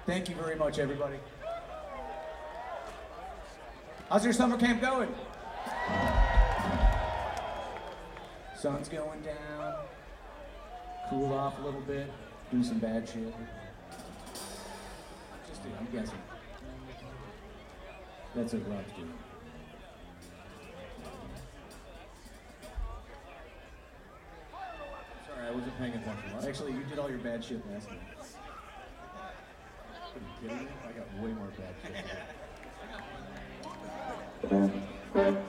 Thank you very much, everybody. How's your summer camp going? Sun's going down. Cool off a little bit. Do some bad shit. I'm guessing. That's what Rob's doing. Sorry, I wasn't paying attention. What? Actually, you did all your bad shit last night. Are you kidding me? I got way more bad shit.